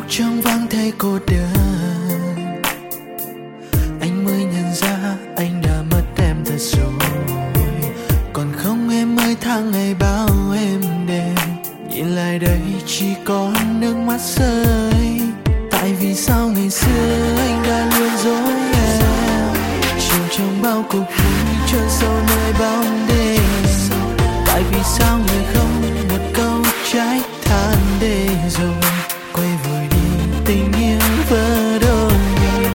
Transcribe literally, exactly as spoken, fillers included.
lúc trống vắng thấy cô đơn, anh mới nhận ra anh đã mất em thật rồi. Còn không em ơi, tháng ngày bao êm đềm, nhìn lại đây chỉ có nước mắt rơi. Tại vì sao ngày xưa anh đã luôn dối em, chìm trong bao cuộc vui trôn sâu nơi bóng đêm. Tại vì sao